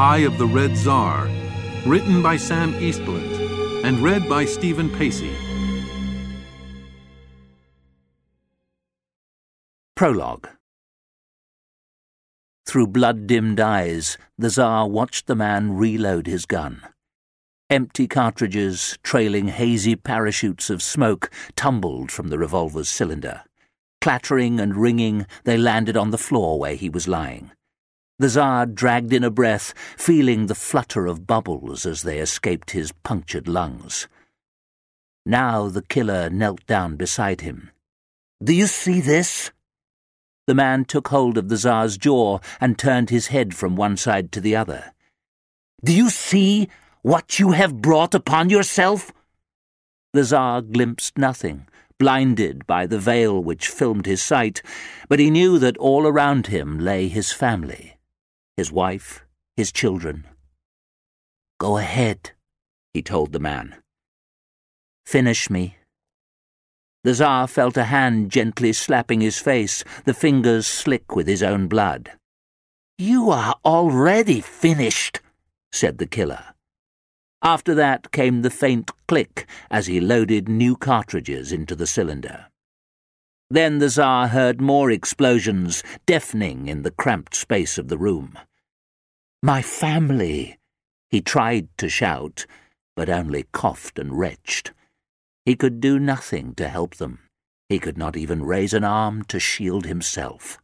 Eye of the Red Tsar, written by Sam Eastland and read by Stephen Pacey. Prologue. Through blood-dimmed eyes, the Tsar watched the man reload his gun. Empty cartridges, trailing hazy parachutes of smoke, tumbled from the revolver's cylinder. Clattering and ringing, they landed on the floor where he was lying. The Tsar dragged in a breath, feeling the flutter of bubbles as they escaped his punctured lungs. Now the killer knelt down beside him. "Do you see this?" The man took hold of the Tsar's jaw and turned his head from one side to the other. "Do you see what you have brought upon yourself?" The Tsar glimpsed nothing, blinded by the veil which filmed his sight, but he knew that all around him lay his family, his wife, his children. "Go ahead," he told the man. "Finish me." The Tsar felt a hand gently slapping his face, the fingers slick with his own blood. "You are already finished," said the killer. After that came the faint click as he loaded new cartridges into the cylinder. Then the Tsar heard more explosions, deafening in the cramped space of the room. "My family!" He tried to shout, but only coughed and retched. He could do nothing to help them. He could not even raise an arm to shield himself.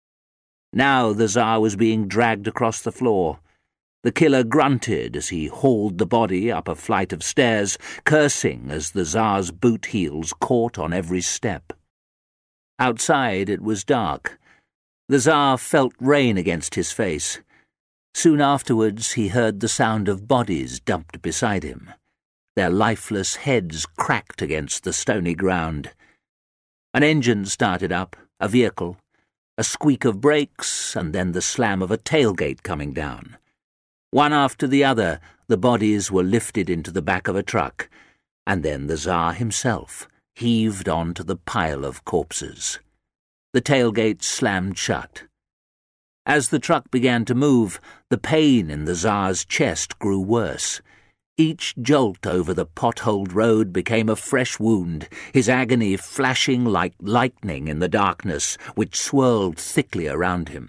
Now the Tsar was being dragged across the floor. The killer grunted as he hauled the body up a flight of stairs, cursing as the Tsar's boot heels caught on every step. Outside it was dark. The Tsar felt rain against his face. Soon afterwards he heard the sound of bodies dumped beside him. Their lifeless heads cracked against the stony ground. An engine started up, a vehicle, a squeak of brakes, and then the slam of a tailgate coming down. One after the other, the bodies were lifted into the back of a truck, and then the Tsar himself heaved onto the pile of corpses. The tailgate slammed shut. As the truck began to move, the pain in the Tsar's chest grew worse. Each jolt over the potholed road became a fresh wound, his agony flashing like lightning in the darkness which swirled thickly around him.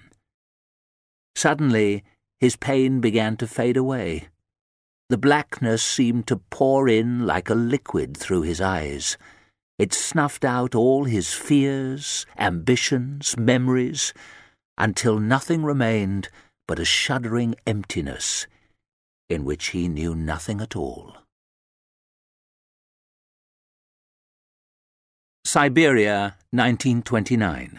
Suddenly, his pain began to fade away. The blackness seemed to pour in like a liquid through his eyes. It snuffed out all his fears, ambitions, memories, until nothing remained but a shuddering emptiness in which he knew nothing at all. Siberia, 1929.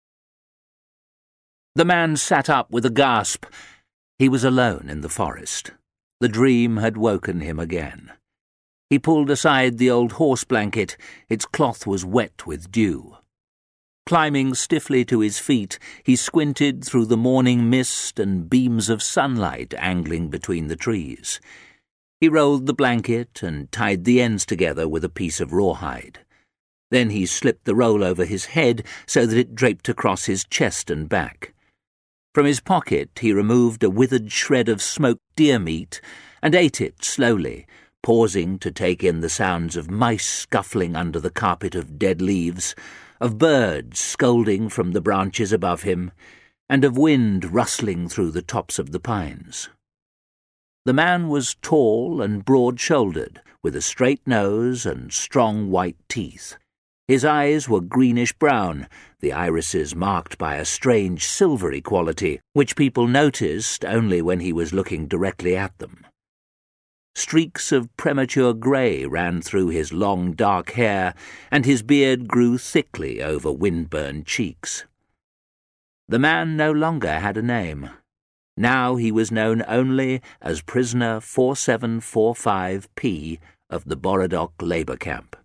The man sat up with a gasp. He was alone in the forest. The dream had woken him again. He pulled aside the old horse blanket. Its cloth was wet with dew. Climbing stiffly to his feet, he squinted through the morning mist and beams of sunlight angling between the trees. He rolled the blanket and tied the ends together with a piece of rawhide. Then he slipped the roll over his head so that it draped across his chest and back. From his pocket he removed a withered shred of smoked deer meat and ate it slowly, pausing to take in the sounds of mice scuffling under the carpet of dead leaves, of birds scolding from the branches above him, and of wind rustling through the tops of the pines. The man was tall and broad-shouldered, with a straight nose and strong white teeth. His eyes were greenish-brown, the irises marked by a strange silvery quality, which people noticed only when he was looking directly at them. Streaks of premature grey ran through his long dark hair, and his beard grew thickly over wind-burned cheeks. The man no longer had a name. Now he was known only as Prisoner 4745P of the Borodok Labour Camp.